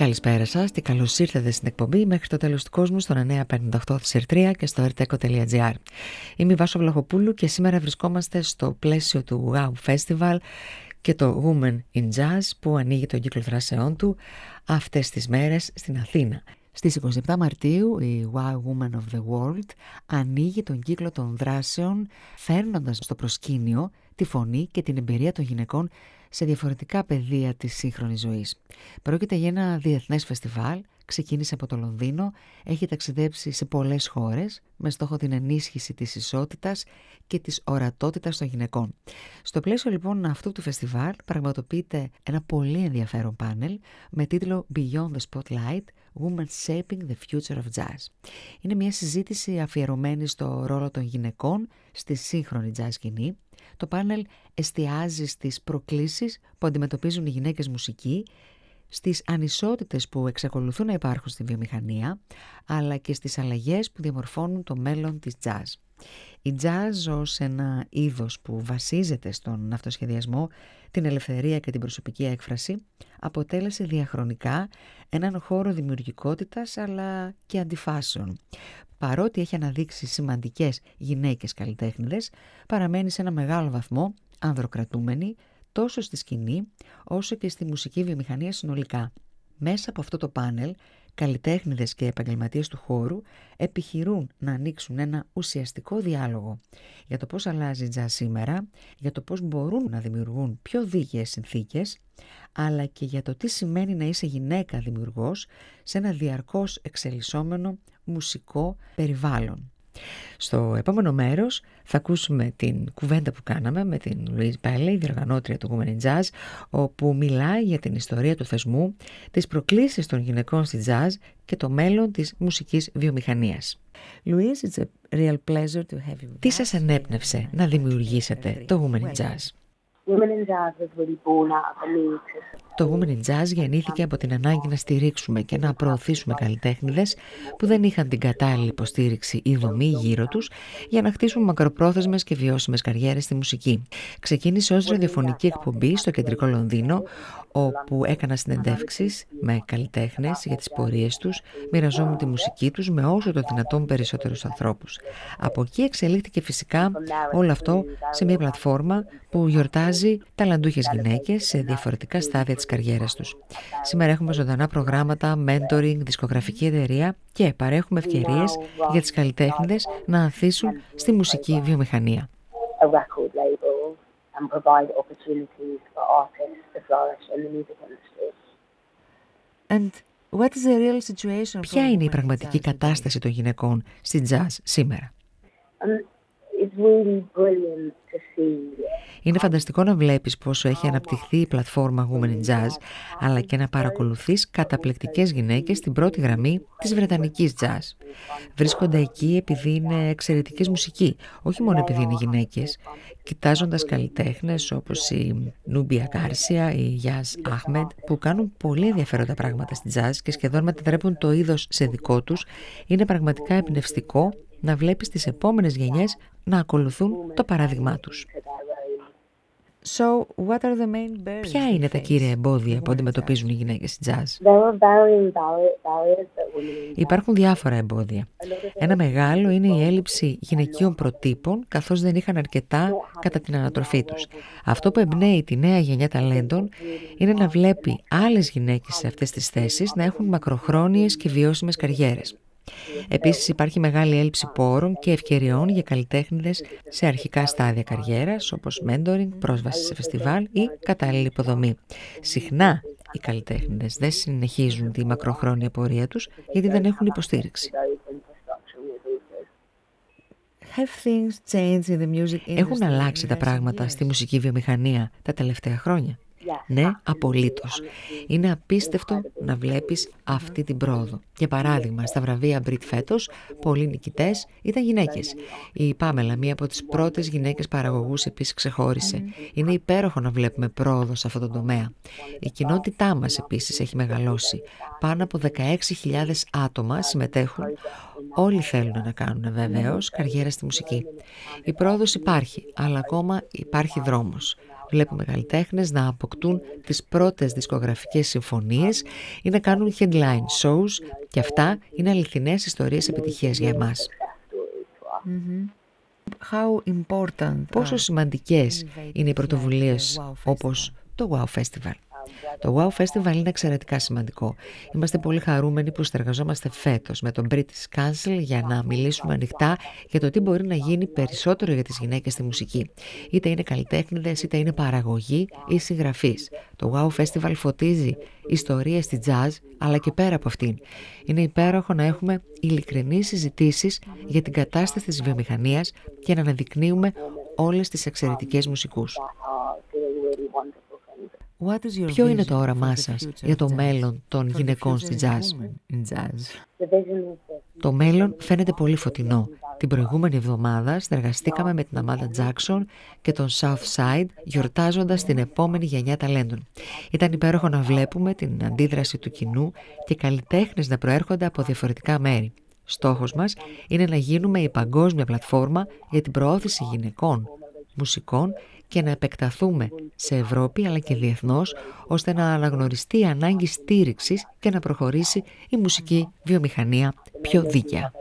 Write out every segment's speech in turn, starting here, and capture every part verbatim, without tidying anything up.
Καλησπέρα σας και καλώς ήρθατε στην εκπομπή Μέχρι το τέλος του κόσμου στον εννιά πενήντα οκτώ της Ερτρία και στο ερτέκο τελεία τζι άρ. Είμαι η Βάσο Βλαχοπούλου και σήμερα βρισκόμαστε στο πλαίσιο του Wow Festival και το Women in Jazz που ανοίγει τον κύκλο δράσεών του αυτές τις μέρες στην Αθήνα. Στις εικοστή εβδόμη Μαρτίου η Wow Women of the World ανοίγει τον κύκλο των δράσεων φέρνοντας στο προσκήνιο τη φωνή και την εμπειρία των γυναικών σε διαφορετικά πεδία της σύγχρονης ζωής. Πρόκειται για ένα διεθνές φεστιβάλ, ξεκίνησε από το Λονδίνο, έχει ταξιδέψει σε πολλές χώρες με στόχο την ενίσχυση της ισότητας και της ορατότητας των γυναικών. Στο πλαίσιο λοιπόν αυτού του φεστιβάλ πραγματοποιείται ένα πολύ ενδιαφέρον πάνελ με τίτλο Beyond the Spotlight, Women Shaping the Future of Jazz. Είναι μια συζήτηση αφιερωμένη στο ρόλο των γυναικών στη σύγχρονη jazz σκηνή. Το πάνελ εστιάζει στις προκλήσεις που αντιμετωπίζουν οι γυναίκες μουσικοί, στις ανισότητες που εξακολουθούν να υπάρχουν στη βιομηχανία, αλλά και στις αλλαγές που διαμορφώνουν το μέλλον της jazz. Η jazz ως ένα είδος που βασίζεται στον αυτοσχεδιασμό, την ελευθερία και την προσωπική έκφραση, αποτέλεσε διαχρονικά έναν χώρο δημιουργικότητας αλλά και αντιφάσεων. Παρότι έχει αναδείξει σημαντικές γυναίκες καλλιτέχνηδες, παραμένει σε ένα μεγάλο βαθμό ανδροκρατούμενη τόσο στη σκηνή όσο και στη μουσική βιομηχανία συνολικά. Μέσα από αυτό το πάνελ, καλλιτέχνηδες και επαγγελματίες του χώρου επιχειρούν να ανοίξουν ένα ουσιαστικό διάλογο για το πώς αλλάζει η jazz σήμερα, για το πώς μπορούν να δημιουργούν πιο δίκαιες συνθήκες, αλλά και για το τι σημαίνει να είσαι γυναίκα δημιουργός σε ένα διαρκώς εξελισσόμενο μουσικό περιβάλλον. Στο επόμενο μέρος θα ακούσουμε την κουβέντα που κάναμε με την Louise Bailey, διοργανώτρια του Women in Jazz, όπου μιλάει για την ιστορία του θεσμού, τις προκλήσεις των γυναικών στη jazz και το μέλλον της μουσικής βιομηχανίας. Louise, it's a real pleasure to have you. Τι σας ενέπνευσε να δημιουργήσετε το Women in Jazz? Το Women in Jazz γεννήθηκε από την ανάγκη να στηρίξουμε και να προωθήσουμε καλλιτέχνηδες που δεν είχαν την κατάλληλη υποστήριξη ή δομή γύρω τους για να χτίσουν μακροπρόθεσμες και βιώσιμες καριέρες στη μουσική. Ξεκίνησε ως ραδιοφωνική εκπομπή στο κεντρικό Λονδίνο, όπου έκανα συνεντεύξεις με καλλιτέχνες για τις πορείες τους, μοιραζόμουν τη μουσική τους με όσο το δυνατόν περισσότερους ανθρώπους. Από εκεί εξελίχθηκε φυσικά όλο αυτό σε μια πλατφόρμα που γιορτάζει ταλαντούχες γυναίκες σε διαφορετικά στάδια της καριέρας τους. Σήμερα έχουμε ζωντανά προγράμματα, mentoring, δισκογραφική εταιρεία και παρέχουμε ευκαιρίες για τις καλλιτέχνηδες να ανθίσουν στη μουσική βιομηχανία. And what is the real situation? Ποια είναι η πραγματική κατάσταση των γυναικών στη jazz σήμερα? Είναι φανταστικό να βλέπεις πόσο έχει αναπτυχθεί η πλατφόρμα Women in Jazz, αλλά και να παρακολουθείς καταπληκτικές γυναίκες στην πρώτη γραμμή της βρετανικής jazz. Βρίσκονται εκεί επειδή είναι εξαιρετικές μουσικοί, όχι μόνο επειδή είναι γυναίκες, κοιτάζοντας καλλιτέχνες όπως η Νούμπια Γκάρσια, η Γιάζ Αχμέντ, που κάνουν πολύ ενδιαφέροντα πράγματα στη jazz και σχεδόν μετατρέπουν το είδος σε δικό τους. Είναι πραγματικά εμπνευστικό να βλέπεις τις επόμενες γενιές να ακολουθούν το παράδειγμά τους. So, what are the main barriers? Ποια είναι τα κύρια εμπόδια που αντιμετωπίζουν οι γυναίκες στη jazz? Υπάρχουν διάφορα εμπόδια. Ένα μεγάλο είναι η έλλειψη γυναικείων προτύπων, καθώς δεν είχαν αρκετά κατά την ανατροφή τους. Αυτό που εμπνέει τη νέα γενιά ταλέντων είναι να βλέπει άλλες γυναίκες σε αυτές τις θέσεις να έχουν μακροχρόνιες και βιώσιμες καριέρες. Επίσης υπάρχει μεγάλη έλλειψη πόρων και ευκαιριών για καλλιτέχνηδες σε αρχικά στάδια καριέρας, όπως mentoring, πρόσβαση σε φεστιβάλ ή κατάλληλη υποδομή. Συχνά οι καλλιτέχνηδες δεν συνεχίζουν τη μακροχρόνια πορεία τους γιατί δεν έχουν υποστήριξη. Έχουν αλλάξει τα πράγματα στη μουσική βιομηχανία τα τελευταία χρόνια? Ναι, απολύτως. Είναι απίστευτο να βλέπεις αυτή την πρόοδο. Για παράδειγμα, στα βραβεία Brit φέτος, πολλοί νικητές ήταν γυναίκες. Η Πάμελα, μία από τις πρώτες γυναίκες παραγωγούς, επίσης ξεχώρισε. Είναι υπέροχο να βλέπουμε πρόοδο σε αυτό το τομέα. Η κοινότητά μας επίσης έχει μεγαλώσει. Πάνω από δεκαέξι χιλιάδες άτομα συμμετέχουν. Όλοι θέλουν να κάνουν βεβαίως καριέρα στη μουσική. Η πρόοδος υπάρχει, αλλά ακόμα υπάρχει δρόμος. Βλέπουμε καλλιτέχνες να αποκτούν τις πρώτες δισκογραφικές συμφωνίες ή να κάνουν headline shows, και αυτά είναι αληθινές ιστορίες επιτυχίας για εμάς. Mm-hmm. How important, Πόσο σημαντικές είναι οι πρωτοβουλίες όπως το Wow Festival. Το Wow Festival είναι εξαιρετικά σημαντικό. Είμαστε πολύ χαρούμενοι που συνεργαζόμαστε φέτος με τον British Council για να μιλήσουμε ανοιχτά για το τι μπορεί να γίνει περισσότερο για τις γυναίκες στη μουσική. Είτε είναι καλλιτέχνηδες, είτε είναι παραγωγή ή συγγραφείς. Το Wow Festival φωτίζει ιστορίες στη jazz, αλλά και πέρα από αυτήν. Είναι υπέροχο να έχουμε ειλικρινείς συζητήσεις για την κατάσταση της βιομηχανίας και να αναδεικνύουμε όλες τις εξαιρετικές μουσικούς. Ποιο είναι το όραμά σας για το μέλλον των γυναικών στη jazz? Το μέλλον φαίνεται πολύ φωτεινό. Την προηγούμενη εβδομάδα συνεργαστήκαμε με την Αμάντα Τζάκσον και τον Southside, γιορτάζοντας την επόμενη γενιά ταλέντων. Ήταν υπέροχο να βλέπουμε την αντίδραση του κοινού και καλλιτέχνες να προέρχονται από διαφορετικά μέρη. Στόχος μας είναι να γίνουμε η παγκόσμια πλατφόρμα για την προώθηση γυναικών μουσικών και να επεκταθούμε σε Ευρώπη αλλά και διεθνώς, ώστε να αναγνωριστεί η ανάγκη στήριξης και να προχωρήσει η μουσική βιομηχανία πιο δίκαια.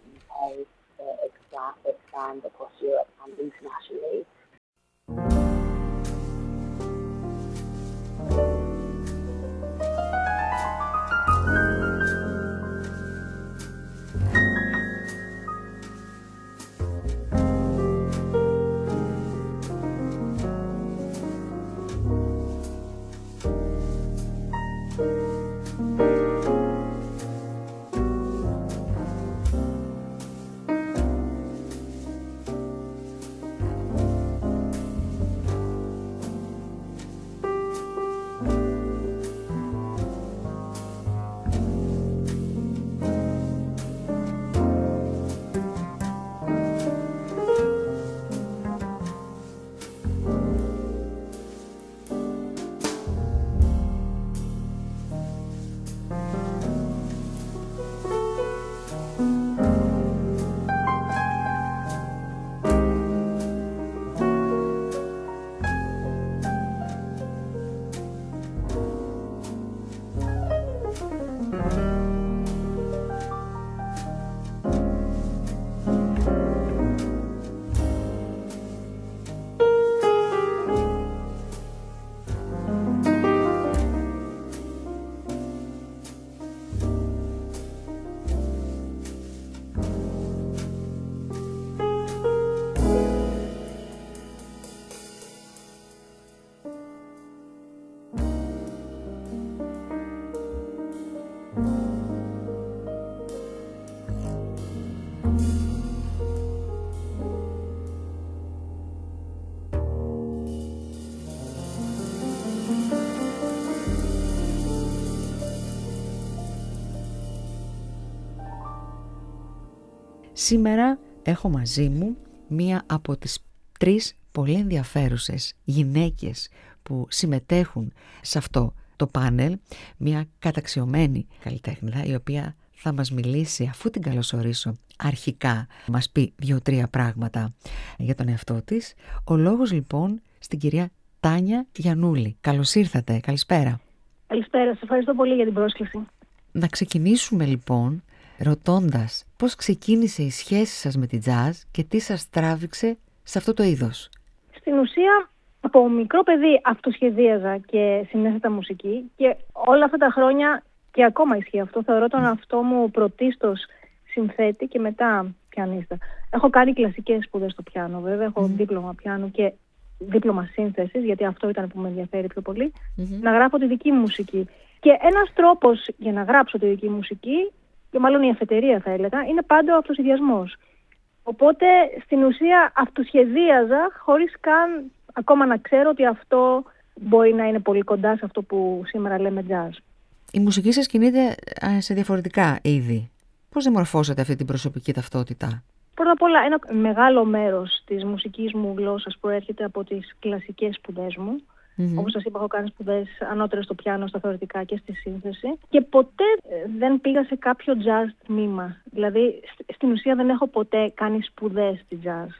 Σήμερα έχω μαζί μου μία από τις τρεις πολύ ενδιαφέρουσες γυναίκες που συμμετέχουν σε αυτό το πάνελ, μία καταξιωμένη καλλιτέχνηδα η οποία θα μας μιλήσει, αφού την καλωσορίσω αρχικά, μας πει δύο-τρία πράγματα για τον εαυτό της. Ο λόγος λοιπόν στην κυρία Τάνια Γιαννούλη. Καλώς ήρθατε, καλησπέρα. Καλησπέρα, σας ευχαριστώ πολύ για την πρόσκληση. Να ξεκινήσουμε λοιπόν ρωτώντας πώς ξεκίνησε η σχέση σας με την jazz και τι σας τράβηξε σε αυτό το είδος. Στην ουσία, από μικρό παιδί αυτοσχεδίαζα και συνέθετα μουσική και όλα αυτά τα χρόνια, και ακόμα ισχύει αυτό, θεωρώ τον αυτό μου πρωτίστως συνθέτη και μετά πιανίστα. Έχω κάνει κλασικές σπουδές στο πιάνο, βέβαια, έχω mm. δίπλωμα πιάνου και δίπλωμα σύνθεσης, γιατί αυτό ήταν που με ενδιαφέρει πιο πολύ, mm-hmm. να γράφω τη δική μου μουσική. Και ένας τρόπος για να γράψω τη δική μου μουσική, και μάλλον η αφετηρία θα έλεγα, είναι πάντα ο αυτοσχεδιασμός. Οπότε στην ουσία αυτοσχεδίαζα χωρίς καν ακόμα να ξέρω ότι αυτό μπορεί να είναι πολύ κοντά σε αυτό που σήμερα λέμε jazz. Η μουσική σας κινείται σε διαφορετικά είδη. Πώς διαμορφώσατε αυτή την προσωπική ταυτότητα? Πρώτα απ' όλα, ένα μεγάλο μέρος της μουσικής μου γλώσσας προέρχεται από τις κλασικές σπουδές μου. Mm-hmm. Όπως σας είπα, έχω κάνει σπουδές ανώτερες στο πιάνο, στα θεωρητικά και στη σύνθεση. Και ποτέ δεν πήγα σε κάποιο jazz τμήμα. Δηλαδή, στην ουσία δεν έχω ποτέ κάνει σπουδές στη jazz.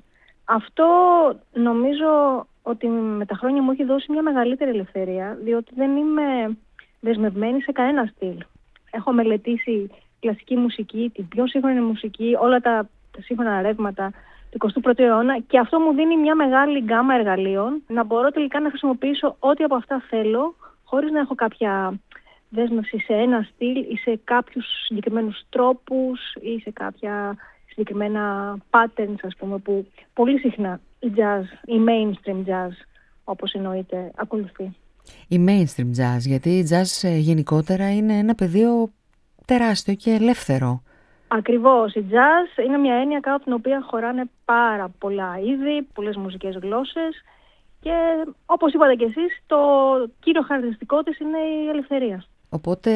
Αυτό νομίζω ότι με τα χρόνια μου έχει δώσει μια μεγαλύτερη ελευθερία, διότι δεν είμαι δεσμευμένη σε κανένα στυλ. Έχω μελετήσει κλασική μουσική, την πιο σύγχρονη μουσική, όλα τα, τα σύγχρονα ρεύματα του εικοστού πρώτου αιώνα, και αυτό μου δίνει μια μεγάλη γκάμα εργαλείων να μπορώ τελικά να χρησιμοποιήσω ό,τι από αυτά θέλω, χωρίς να έχω κάποια δέσμευση σε ένα στυλ ή σε κάποιους συγκεκριμένους τρόπους ή σε κάποια συγκεκριμένα patterns, ας πούμε, που πολύ συχνά η jazz, η mainstream jazz, όπως εννοείται, ακολουθεί. Η mainstream jazz, γιατί η jazz γενικότερα είναι ένα πεδίο τεράστιο και ελεύθερο. Ακριβώς. Η jazz είναι μια έννοια κάτω από την οποία χωράνε πάρα πολλά είδη, πολλές μουσικές γλώσσες και, όπως είπατε κι εσείς, το κύριο χαρακτηριστικό της είναι η ελευθερία. Οπότε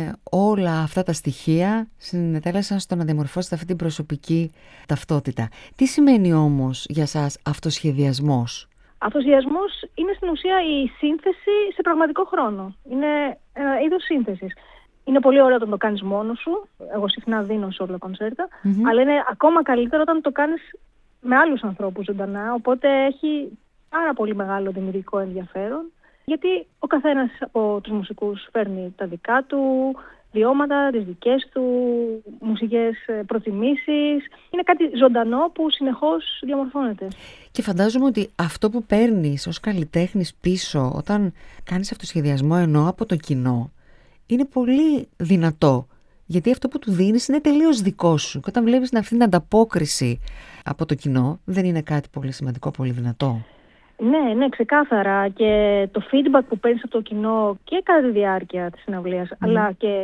όλα αυτά τα στοιχεία συνετέλεσαν στο να διαμορφώσετε αυτή την προσωπική ταυτότητα. Τι σημαίνει όμως για σας αυτοσχεδιασμός? Αυτοσχεδιασμός είναι στην ουσία η σύνθεση σε πραγματικό χρόνο. Είναι ένα είδος σύνθεσης. Είναι πολύ ωραίο όταν το κάνεις μόνος σου. Εγώ συχνά δίνω σε όλα κονσέρτα. Mm-hmm. Αλλά είναι ακόμα καλύτερο όταν το κάνεις με άλλους ανθρώπους ζωντανά. Οπότε έχει πάρα πολύ μεγάλο δημιουργικό ενδιαφέρον. Γιατί ο καθένας από τους μουσικούς φέρνει τα δικά του βιώματα, τις δικές του μουσικές προτιμήσεις. Είναι κάτι ζωντανό που συνεχώς διαμορφώνεται. Και φαντάζομαι ότι αυτό που παίρνεις ως καλλιτέχνης πίσω όταν κάνεις αυτοσχεδιασμό, εννοώ από το κοινό, είναι πολύ δυνατό. Γιατί αυτό που του δίνεις είναι τελείως δικό σου. Και όταν βλέπεις αυτή την ανταπόκριση από το κοινό, δεν είναι κάτι πολύ σημαντικό, πολύ δυνατό? Ναι, ναι, ξεκάθαρα. Και το feedback που παίρνεις από το κοινό και κατά τη διάρκεια της συναυλίας, mm. αλλά και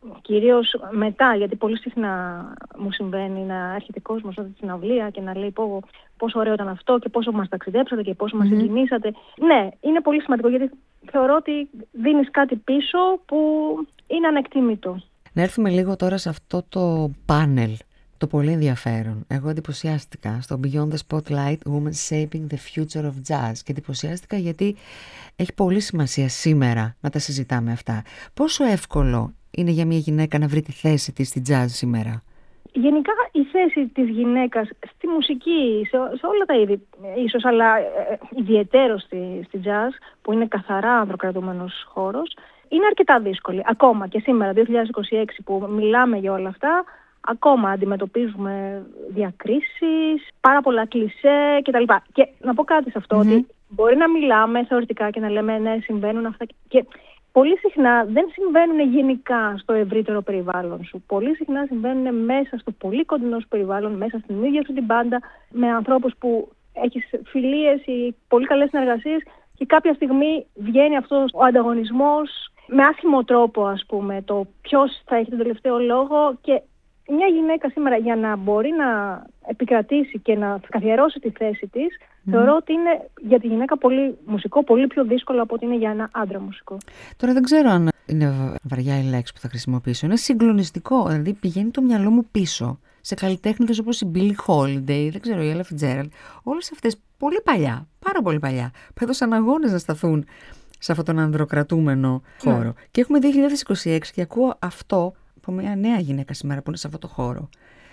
κυρίως μετά, γιατί πολύ συχνά μου συμβαίνει να έρχεται κόσμος από τη συναυλία και να λέει πω, πόσο ωραίο ήταν αυτό και πόσο μας ταξιδέψατε και πόσο mm. μας συγκινήσατε. Ναι, είναι πολύ σημαντικό, γιατί θεωρώ ότι δίνεις κάτι πίσω που είναι ανεκτήμητο. Να έρθουμε λίγο τώρα σε αυτό το πάνελ, το πολύ ενδιαφέρον. Εγώ εντυπωσιάστηκα στο Beyond the Spotlight, Women Shaping the Future of Jazz, και εντυπωσιάστηκα γιατί έχει πολύ σημασία σήμερα να τα συζητάμε αυτά. Πόσο εύκολο είναι για μια γυναίκα να βρει τη θέση της στη jazz σήμερα? Γενικά η θέση της γυναίκας στη μουσική, σε, σε όλα τα είδη ίσως, αλλά ε, ιδιαιτέρως στη, στη jazz, που είναι καθαρά ανδροκρατούμενος χώρος, είναι αρκετά δύσκολη. Ακόμα και σήμερα, δύο χιλιάδες είκοσι έξι, που μιλάμε για όλα αυτά, ακόμα αντιμετωπίζουμε διακρίσεις, πάρα πολλά κλισέ κτλ. Και να πω κάτι σε αυτό, mm-hmm. ότι μπορεί να μιλάμε θεωρητικά και να λέμε ναι, συμβαίνουν αυτά. Και πολύ συχνά δεν συμβαίνουν γενικά στο ευρύτερο περιβάλλον σου. Πολύ συχνά συμβαίνουν μέσα στο πολύ κοντινό σου περιβάλλον, μέσα στην ίδια σου την μπάντα, με ανθρώπους που έχεις φιλίες ή πολύ καλές συνεργασίες, και κάποια στιγμή βγαίνει αυτός ο ανταγωνισμός με άσχημο τρόπο, ας πούμε, το ποιος θα έχει τον τελευταίο λόγο. Και μια γυναίκα σήμερα, για να μπορεί να επικρατήσει και να καθιερώσει τη θέση της, mm. θεωρώ ότι είναι για τη γυναίκα πολύ μουσικό, πολύ πιο δύσκολο από ότι είναι για ένα άντρα μουσικό. Τώρα δεν ξέρω αν είναι βαριά η λέξη που θα χρησιμοποιήσω. Είναι συγκλονιστικό, δηλαδή πηγαίνει το μυαλό μου πίσω σε καλλιτέχνες όπως η Billie Holiday, δεν ξέρω, η Ella Fitzgerald, όλες αυτές πολύ παλιά, πάρα πολύ παλιά, που έδωσαν αγώνες να σταθούν σε αυτόν τον ανδροκρατούμενο χώρο. Mm. Και έχουμε δύο χιλιάδες είκοσι έξι και ακούω αυτό από μια νέα γυναίκα σήμερα που είναι σε αυτό το χώρο.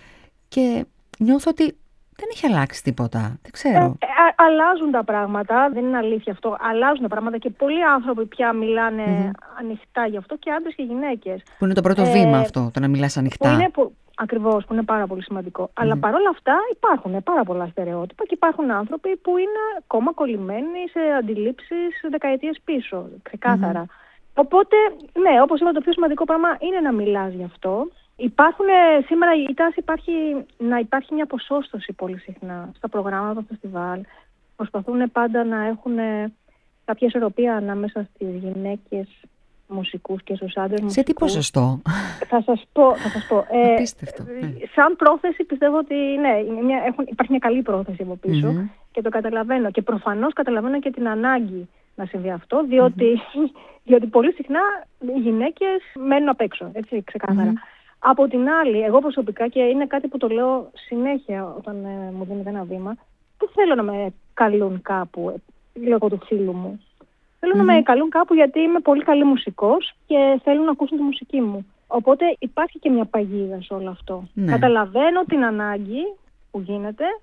Και νιώθω ότι δεν έχει αλλάξει τίποτα. Δεν ξέρω. Ε, ε, α, αλλάζουν τα πράγματα. Δεν είναι αλήθεια αυτό. Αλλάζουν τα πράγματα και πολλοί άνθρωποι πια μιλάνε mm-hmm. ανοιχτά γι' αυτό, και άντρες και γυναίκες. Που είναι το πρώτο ε, βήμα αυτό, το να μιλάς ανοιχτά. Που είναι, που, ακριβώς, που είναι πάρα πολύ σημαντικό. Mm-hmm. Αλλά παρόλα αυτά υπάρχουν πάρα πολλά στερεότυπα και υπάρχουν άνθρωποι που είναι ακόμα κολλημένοι σε αντιλήψεις δεκαετίες πίσω. Ξεκάθαρα. Mm-hmm. Οπότε, ναι, όπως είπα, το πιο σημαντικό πράγμα είναι να μιλάς γι' αυτό. Υπάρχουν, σήμερα η τάση υπάρχει να υπάρχει μια ποσόστοση πολύ συχνά στα προγράμματα των φεστιβάλ. Προσπαθούν πάντα να έχουν κάποια ισορροπία ανάμεσα στις γυναίκες μουσικούς και στους άντρες μουσικούς. Σε τι ποσοστό? Θα σας πω. Θα σας πω. Ε, Απίστευτο. Ναι. Σαν πρόθεση πιστεύω ότι ναι, είναι μια, έχουν, υπάρχει μια καλή πρόθεση από πίσω mm-hmm. και το καταλαβαίνω. Και προφανώς καταλαβαίνω και την ανάγκη να συμβεί αυτό, διότι, mm-hmm. διότι πολύ συχνά οι γυναίκες μένουν απ' έξω, έτσι ξεκάθαρα. Mm-hmm. Από την άλλη, εγώ προσωπικά, και είναι κάτι που το λέω συνέχεια όταν ε, μου δίνεται ένα βήμα, δεν θέλω να με καλούν κάπου, λόγω του φίλου μου. Θέλω mm-hmm. να με καλούν κάπου γιατί είμαι πολύ καλή μουσικός και θέλουν να ακούσουν τη μουσική μου. Οπότε υπάρχει και μια παγίδα σε όλο αυτό. Mm-hmm. Καταλαβαίνω την ανάγκη που γίνεται,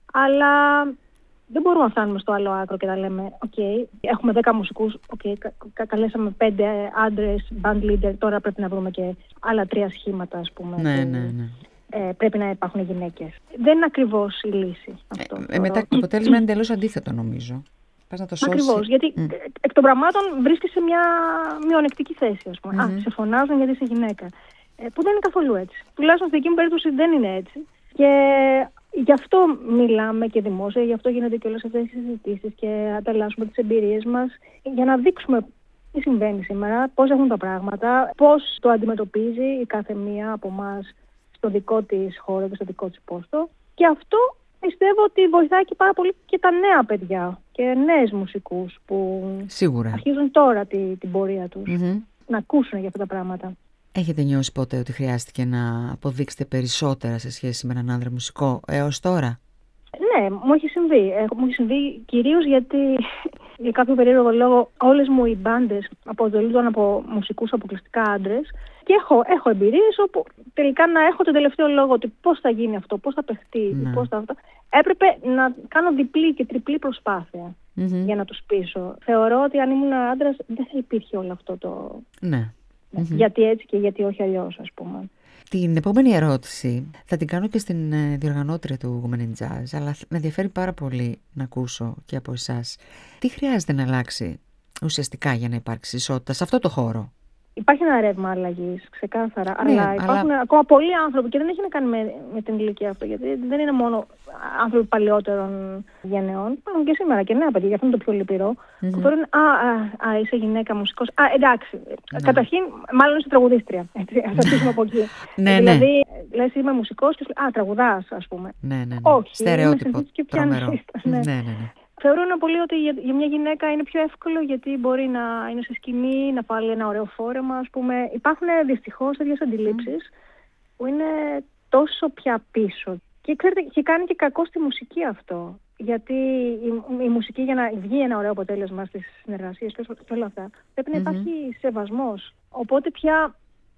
αλλά δεν μπορούμε να φτάνουμε στο άλλο άκρο και να λέμε «ΟΚ, okay, έχουμε δέκα μουσικούς, okay, κα, κα, καλέσαμε πέντε άντρες, band leader, τώρα πρέπει να βρούμε και άλλα τρία σχήματα, ας πούμε». Ναι, ναι, ναι. Ε, πρέπει να υπάρχουν γυναίκες. Δεν είναι ακριβώς η λύση αυτό. Ε, μετά το αποτέλεσμα είναι εντελώς αντίθετο, νομίζω. Πας να το σώσεις. Ακριβώς, γιατί mm. εκ των πραγμάτων βρίσκεσαι σε μια μειονεκτική θέση, ας πούμε. Mm-hmm. Α, σε φωνάζουν γιατί είσαι γυναίκα. Ε, που δεν είναι καθόλου έτσι. Τουλάχιστον στην δική μου περίπτωση δεν είναι έτσι. Και γι' αυτό μιλάμε και δημόσια, γι' αυτό γίνονται και όλες αυτές τις συζητήσεις και ανταλλάσσουμε τις εμπειρίες μας, για να δείξουμε τι συμβαίνει σήμερα, πώς έχουν τα πράγματα, πώς το αντιμετωπίζει η κάθε μία από εμάς στο δικό της χώρο και στο δικό της πόστο. Και αυτό πιστεύω ότι βοηθάει και πάρα πολύ και τα νέα παιδιά και νέες μουσικούς που Σίγουρα. αρχίζουν τώρα τη, την πορεία τους Mm-hmm. να ακούσουν για αυτά τα πράγματα. Έχετε νιώσει ποτέ ότι χρειάστηκε να αποδείξετε περισσότερα σε σχέση με έναν άνδρα μουσικό έως τώρα? Ναι, μου έχει συμβεί. Μου έχει συμβεί κυρίως γιατί για κάποιο περίεργο λόγο όλες μου οι μπάντες αποτελούνταν από μουσικούς αποκλειστικά άντρες και έχω, έχω εμπειρίες όπου τελικά να έχω τον τελευταίο λόγο ότι πώς θα γίνει αυτό, πώς θα παιχτεί, ναι. πώς θα αυτό. Έπρεπε να κάνω διπλή και τριπλή προσπάθεια mm-hmm. για να τους πείσω. Θεωρώ ότι αν ήμουν άντρας δεν θα υπήρχε όλο αυτό το... Ναι. Mm-hmm. Γιατί έτσι και γιατί όχι αλλιώς, ας πούμε. Την επόμενη ερώτηση θα την κάνω και στην διοργανώτρια του Women in Jazz, αλλά με ενδιαφέρει πάρα πολύ να ακούσω και από εσάς. Τι χρειάζεται να αλλάξει ουσιαστικά για να υπάρξει ισότητα σε αυτό το χώρο? Υπάρχει ένα ρεύμα αλλαγής, ξεκάθαρα. Ναι, αλλά υπάρχουν αλλά... ακόμα πολλοί άνθρωποι και δεν έχει να κάνει με, με την ηλικία αυτό. Γιατί δεν είναι μόνο άνθρωποι παλαιότερων γενεών. Υπάρχουν και σήμερα και νέα παιδιά, γι' αυτό είναι το πιο λυπηρό. Mm-hmm. Που θεωρούν, α, α, α, είσαι γυναίκα μουσικός. Α, εντάξει. Ναι. Καταρχήν, μάλλον είσαι τραγουδίστρια. Ας αρχίσουμε από εκεί. Ναι, δηλαδή, ναι. λες είμαι μουσικός και σου λέει, α, τραγουδάς, ας πούμε. Ναι, ναι, ναι. Όχι. Στερεότυπο. Τρομερό. Ναι. Ναι, ναι, ναι. Θεωρώ πολύ ότι για, για μια γυναίκα είναι πιο εύκολο γιατί μπορεί να είναι σε σκηνή, να βάλει ένα ωραίο φόρεμα, ας πούμε. Υπάρχουν δυστυχώς τέτοιες αντιλήψεις mm. που είναι τόσο πια πίσω. Και ξέρετε, και κάνει και κακό στη μουσική αυτό. Γιατί η, η μουσική για να βγει ένα ωραίο αποτέλεσμα στις συνεργασίες και όλα αυτά πρέπει να mm-hmm. υπάρχει σεβασμός. Οπότε πια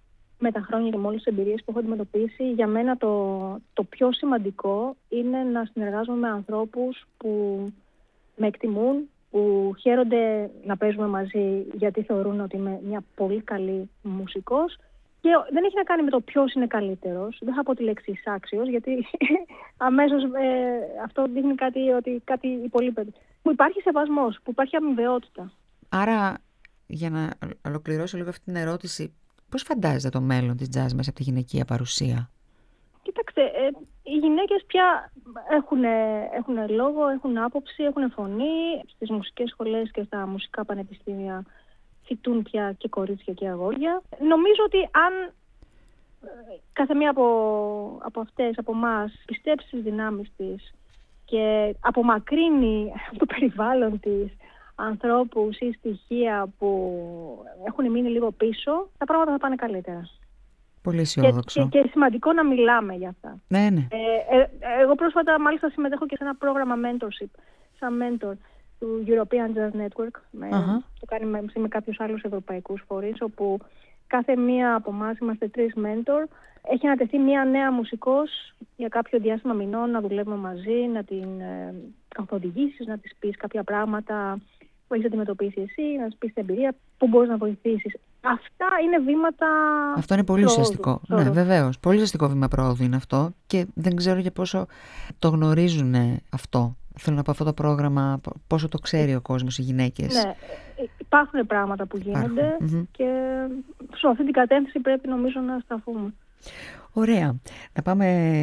με τα χρόνια και με όλες τις εμπειρίες που έχω αντιμετωπίσει, για μένα το, το πιο σημαντικό είναι να συνεργάζομαι με ανθρώπους που με εκτιμούν, που χαίρονται να παίζουμε μαζί γιατί θεωρούν ότι είμαι μια πολύ καλή μουσικός και δεν έχει να κάνει με το ποιος είναι καλύτερος. Δεν θα πω τη λέξη εισάξιος γιατί αμέσως ε, αυτό δείχνει κάτι, ότι κάτι υπολείπεται. Που υπάρχει σεβασμός, που υπάρχει αμοιβαιότητα. Άρα, για να ολοκληρώσω λίγο αυτή την ερώτηση, πώς φαντάζεστε το μέλλον της jazz μέσα από τη γυναικεία παρουσία? Κοιτάξτε, ε, οι γυναίκες πια έχουν, έχουν λόγο, έχουν άποψη, έχουν φωνή. Στις μουσικές σχολές και στα μουσικά πανεπιστήμια φοιτούν πια και κορίτσια και αγόρια. Νομίζω ότι αν ε, κάθε μία από, από αυτές, από εμάς, πιστέψει στις δυνάμεις της και απομακρύνει από το περιβάλλον της ανθρώπους ή στοιχεία που έχουν μείνει λίγο πίσω, τα πράγματα θα πάνε καλύτερα. Πολύ αισιόδοξο. Και, και, και σημαντικό να μιλάμε για αυτά. Ναι, ναι. Ε, ε, εγώ πρόσφατα μάλιστα συμμετέχω και σε ένα πρόγραμμα mentorship, σαν mentor του European Jazz Network. Με, uh-huh. Το κάνει με, με κάποιους άλλους ευρωπαϊκούς φορείς, όπου κάθε μία από εμάς είμαστε τρεις mentor. Έχει ανατεθεί μία νέα μουσικός για κάποιο διάστημα μηνών να δουλεύουμε μαζί, να την ε, καθοδηγήσεις, να της πεις κάποια πράγματα που έχεις αντιμετωπίσει εσύ, να της πεις την εμπειρία, που μπορείς να βοηθήσεις. Αυτά είναι βήματα. Αυτό είναι πολύ προόδου, ουσιαστικό. προόδου. Ναι, βεβαίως. Πολύ ουσιαστικό βήμα προόδου είναι αυτό και δεν ξέρω για πόσο το γνωρίζουν αυτό. Θέλω να πω αυτό το πρόγραμμα, πόσο το ξέρει ο κόσμος, οι γυναίκες. Ναι, υπάρχουν πράγματα που γίνονται mm-hmm. και σε αυτή την κατεύθυνση πρέπει νομίζω να σταθούμε. Ωραία. Να πάμε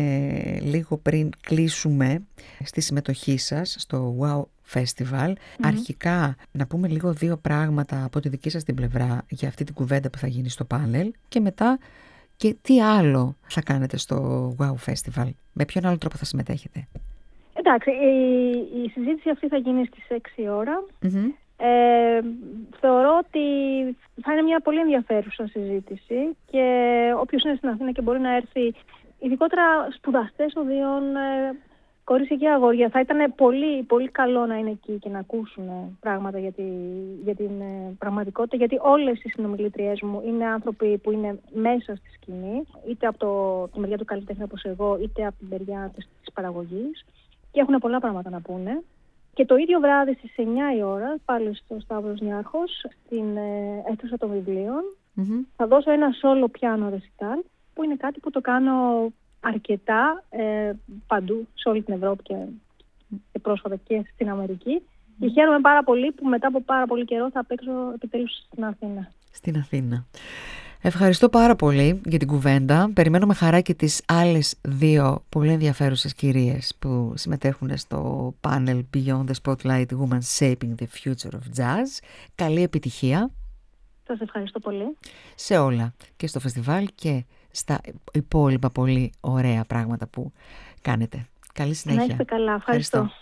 λίγο πριν κλείσουμε στη συμμετοχή σας στο Wow Festival. Mm-hmm. Αρχικά να πούμε λίγο δύο πράγματα από τη δική σας την πλευρά για αυτή την κουβέντα που θα γίνει στο πάνελ και μετά και τι άλλο θα κάνετε στο Wow Festival. Με ποιον άλλο τρόπο θα συμμετέχετε? Εντάξει, η, η συζήτηση αυτή θα γίνει στις έξι η ώρα. Mm-hmm. Ε, θεωρώ ότι θα είναι μια πολύ ενδιαφέρουσα συζήτηση και όποιος είναι στην Αθήνα και μπορεί να έρθει, ειδικότερα σπουδαστές οδείων, ε, κορίτσια και αγόρια, θα ήταν πολύ, πολύ καλό να είναι εκεί και να ακούσουν πράγματα για, τη, για την ε, πραγματικότητα, γιατί όλες οι συνομιλήτριές μου είναι άνθρωποι που είναι μέσα στη σκηνή, είτε από το, τη μεριά του καλλιτέχνη όπως εγώ, είτε από την μεριά της, της παραγωγής. και έχουν πολλά πράγματα να πούνε. Και το ίδιο βράδυ στις εννιά η ώρα, πάλι στο Σταύρος Νιάρχος, στην ε, αίθουσα των βιβλίων, mm-hmm. θα δώσω ένα solo piano recital, που είναι κάτι που το κάνω αρκετά ε, παντού, σε όλη την Ευρώπη και, και πρόσφατα και στην Αμερική. Mm. Και χαίρομαι πάρα πολύ που μετά από πάρα πολύ καιρό θα παίξω επιτέλους στην Αθήνα. Στην Αθήνα. Ευχαριστώ πάρα πολύ για την κουβέντα. Περιμένω με χαρά και τις άλλες δύο πολύ ενδιαφέρουσες κυρίες που συμμετέχουν στο πάνελ Beyond the Spotlight Women Shaping the Future of Jazz. Καλή επιτυχία. Σας ευχαριστώ πολύ. Σε όλα, και στο φεστιβάλ και στα υπόλοιπα πολύ ωραία πράγματα που κάνετε. Καλή συνέχεια. Να είστε καλά. Ευχαριστώ. Ευχαριστώ.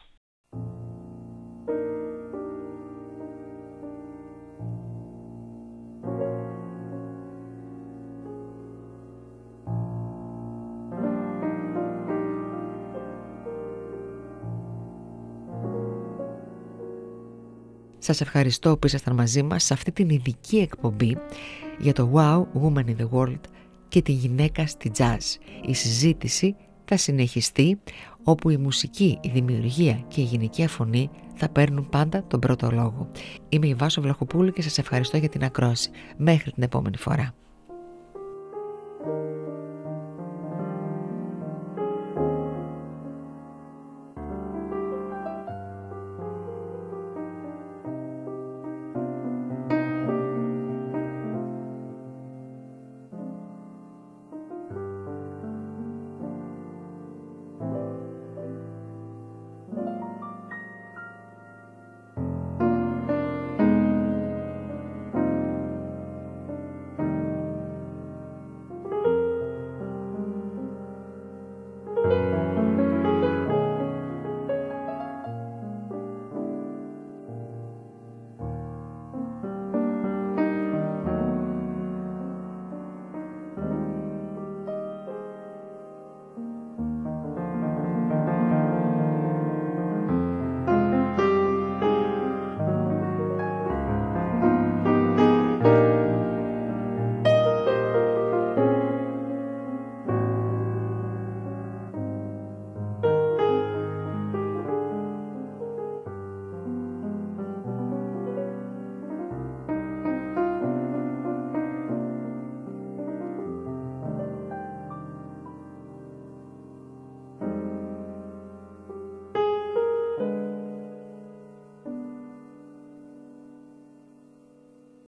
Σας ευχαριστώ που ήσασταν μαζί μας σε αυτή την ειδική εκπομπή για το Wow Woman in the World και τη γυναίκα στη jazz. Η συζήτηση θα συνεχιστεί, όπου η μουσική, η δημιουργία και η γυναικεία φωνή θα παίρνουν πάντα τον πρώτο λόγο. Είμαι η Βάσο Βλαχοπούλου και σας ευχαριστώ για την ακρόαση. Μέχρι την επόμενη φορά.